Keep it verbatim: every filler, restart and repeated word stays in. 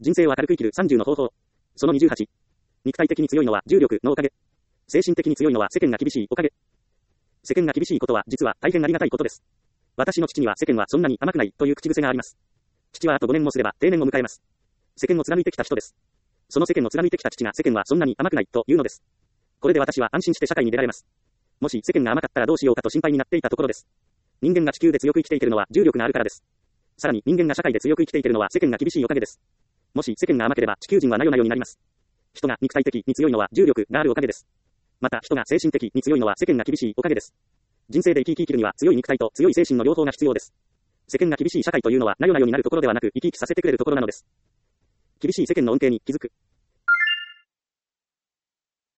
人生を明るく生きるさんじゅうの方法。そのにじゅうはち。肉体的に強いのは重力のおかげ。精神的に強いのは世間が厳しいおかげ。世間が厳しいことは実は大変ありがたいことです。私の父には世間はそんなに甘くないという口癖があります。父はあとごねんもすれば定年を迎えます。世間を貫いてきた人です。その世間を貫いてきた父が世間はそんなに甘くないというのです。これで私は安心して社会に出られます。もし世間が甘かったらどうしようかと心配になっていたところです。人間が地球で強く生きていけるのは重力があるからです。さらに人間が社会で強く生きていけるのは世間が厳しいおかげです。もし世間が甘ければ地球人はなよなよになります。人が肉体的に強いのは重力があるおかげです。また人が精神的に強いのは世間が厳しいおかげです。人生で生き生き生きるには強い肉体と強い精神の両方が必要です。世間が厳しい社会というのはなよなよになるところではなく生き生きさせてくれるところなのです。厳しい世間の恩恵に気づく。